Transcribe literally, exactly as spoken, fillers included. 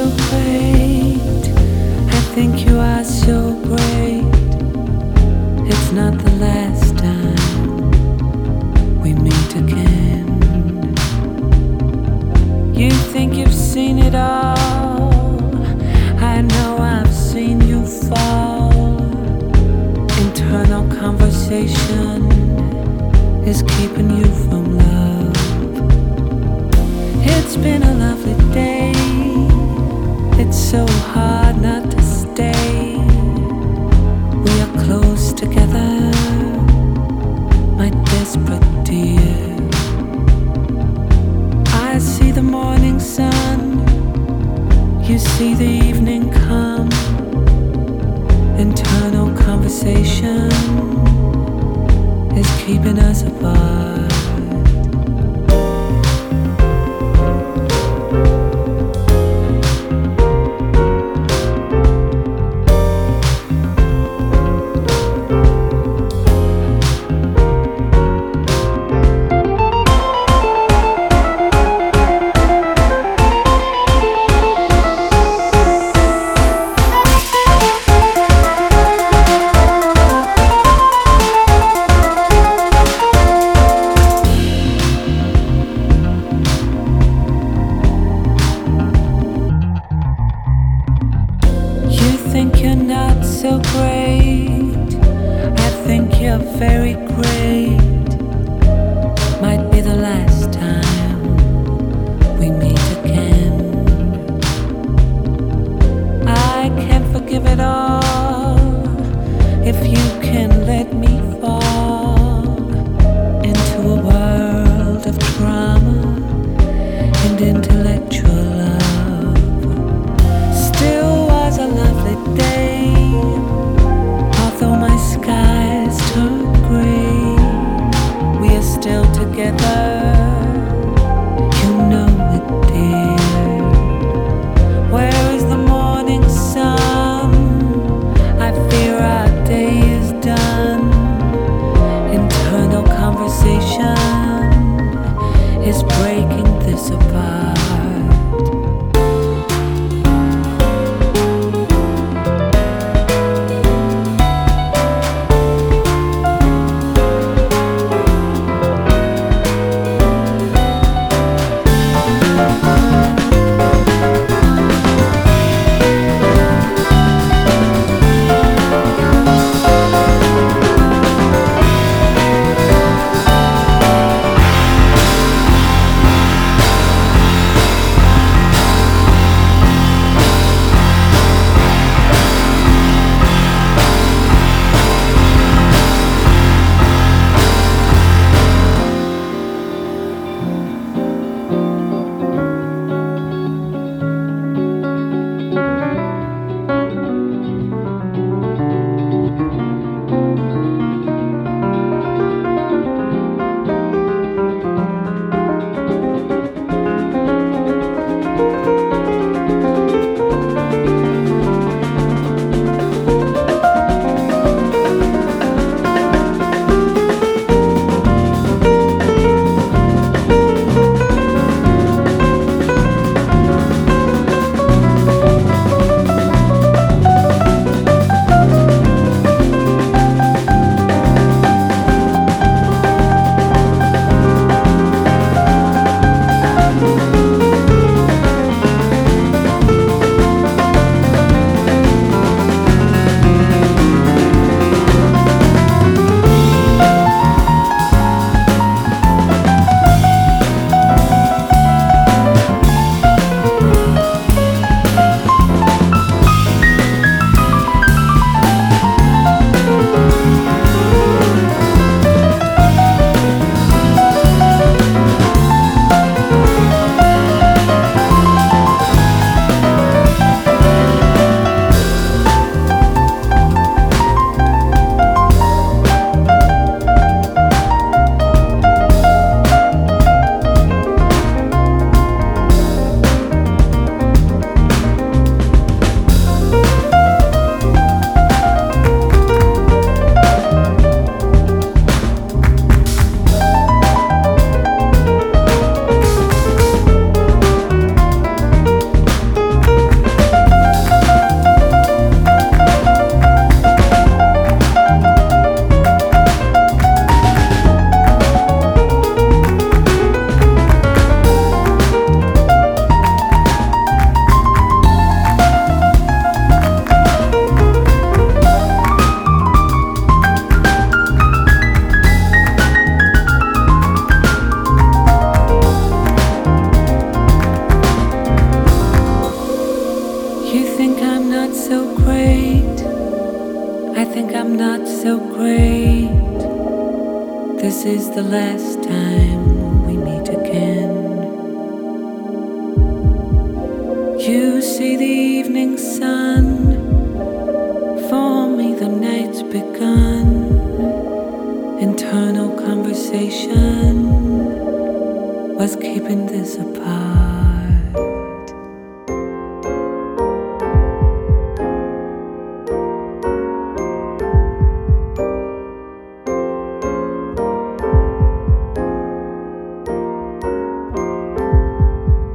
great. I think you are so great. It's not the last time we meet again. You think you've seen it all. I know I've seen you fall. Internal conversation is keeping you from love. It's been a lovely day. It's so hard not to stay. We are close together, my desperate dear. I see the morning sun, you see the evening come. Internal conversation is keeping us apart. Think you're not so great. I think you're very great. Might be the last time we meet again. I can't forgive it all if you can let me fall into a world of trauma and intellectual love. Still was a lovely day, although my skies turn gray. We are still together, you know it, dear. Where is the morning sun? I fear our day is done. great. This is the last time we meet again. You see the evening sun, for me the night's begun. Internal conversation was keeping this apart.